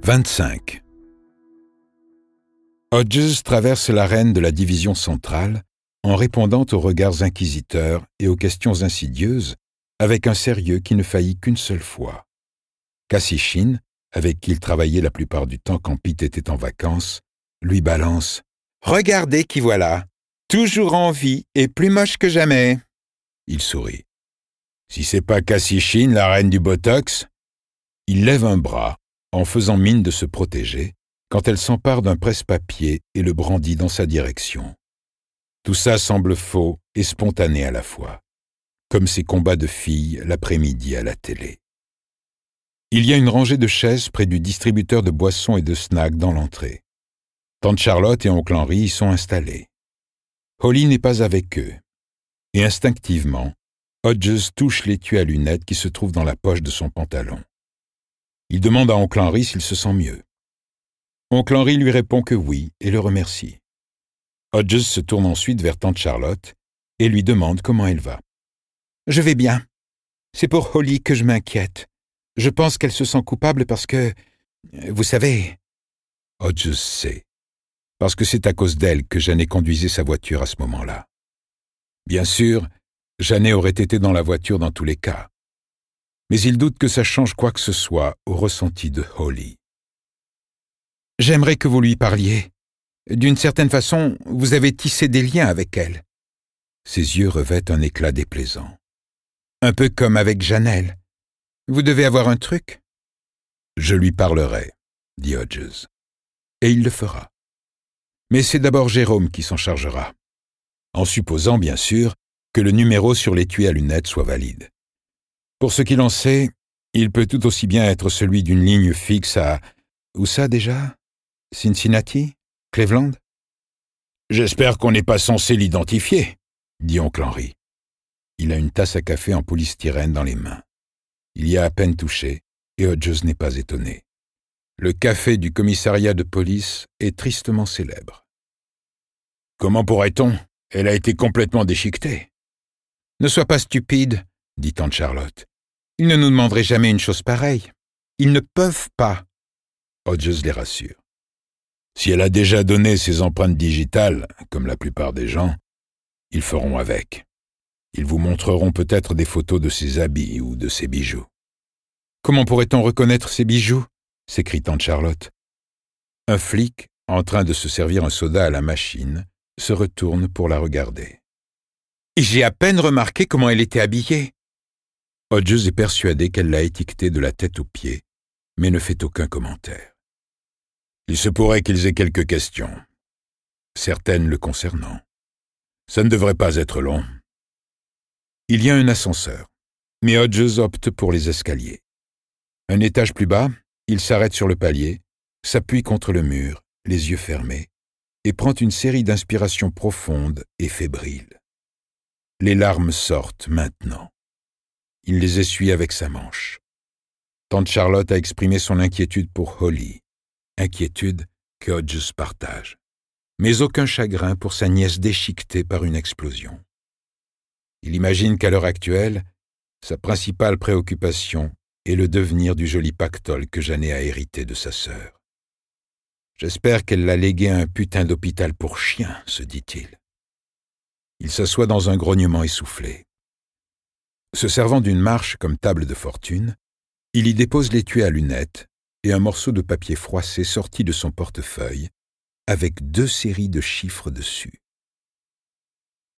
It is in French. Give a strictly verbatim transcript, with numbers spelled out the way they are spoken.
vingt-cinq. Hodges traverse l'arène de la division centrale en répondant aux regards inquisiteurs et aux questions insidieuses avec un sérieux qui ne faillit qu'une seule fois. Cassie Sheen, avec qui il travaillait la plupart du temps quand Pete était en vacances, lui balance « Regardez qui voilà, toujours en vie et plus moche que jamais !» Il sourit. « Si c'est pas Cassie Sheen, la reine du Botox ?» Il lève un bras en faisant mine de se protéger quand elle s'empare d'un presse-papier et le brandit dans sa direction. Tout ça semble faux et spontané à la fois, comme ces combats de filles l'après-midi à la télé. Il y a une rangée de chaises près du distributeur de boissons et de snacks dans l'entrée. Tante Charlotte et oncle Henry y sont installés. Holly n'est pas avec eux. Et instinctivement, Hodges touche l'étui à lunettes qui se trouve dans la poche de son pantalon. Il demande à oncle Henry s'il se sent mieux. Oncle Henry lui répond que oui et le remercie. Hodges se tourne ensuite vers tante Charlotte et lui demande comment elle va. « Je vais bien. C'est pour Holly que je m'inquiète. Je pense qu'elle se sent coupable parce que... Vous savez... » Hodges sait. Parce que c'est à cause d'elle que Janet conduisait sa voiture à ce moment-là. Bien sûr, Janet aurait été dans la voiture dans tous les cas. Mais il doute que ça change quoi que ce soit au ressenti de Holly. « J'aimerais que vous lui parliez. D'une certaine façon, vous avez tissé des liens avec elle. » Ses yeux revêtent un éclat déplaisant. « Un peu comme avec Janelle. Vous devez avoir un truc ?»« Je lui parlerai, » dit Hodges. « Et il le fera. Mais c'est d'abord Jérôme qui s'en chargera. En supposant, bien sûr, que le numéro sur l'étui à lunettes soit valide. Pour ce qu'il en sait, il peut tout aussi bien être celui d'une ligne fixe à... Où ça déjà ? Cincinnati ? Cleveland ? J'espère qu'on n'est pas censé l'identifier, dit oncle Henry. Il a une tasse à café en polystyrène dans les mains. Il y a à peine touché, et Hodges n'est pas étonné. Le café du commissariat de police est tristement célèbre. Comment pourrait-on ? Elle a été complètement déchiquetée. Ne sois pas stupide, dit tante Charlotte. Ils ne nous demanderaient jamais une chose pareille. Ils ne peuvent pas. Hodges les rassure. Si elle a déjà donné ses empreintes digitales, comme la plupart des gens, ils feront avec. Ils vous montreront peut-être des photos de ses habits ou de ses bijoux. Comment pourrait-on reconnaître ces bijoux ? S'écrie tante Charlotte. Un flic, en train de se servir un soda à la machine, se retourne pour la regarder. J'ai à peine remarqué comment elle était habillée. Hodges est persuadé qu'elle l'a étiquetée de la tête aux pieds, mais ne fait aucun commentaire. Il se pourrait qu'ils aient quelques questions, certaines le concernant. Ça ne devrait pas être long. Il y a un ascenseur, mais Hodges opte pour les escaliers. Un étage plus bas, il s'arrête sur le palier, s'appuie contre le mur, les yeux fermés, et prend une série d'inspirations profondes et fébriles. Les larmes sortent maintenant. Il les essuie avec sa manche. Tante Charlotte a exprimé son inquiétude pour Holly, inquiétude que Hodges partage, mais aucun chagrin pour sa nièce déchiquetée par une explosion. Il imagine qu'à l'heure actuelle, sa principale préoccupation est le devenir du joli pactole que Janet a hérité de sa sœur. « J'espère qu'elle l'a légué à un putain d'hôpital pour chiens, » se dit-il. Il s'assoit dans un grognement essoufflé. Se servant d'une marche comme table de fortune, il y dépose l'étui à lunettes et un morceau de papier froissé sorti de son portefeuille avec deux séries de chiffres dessus.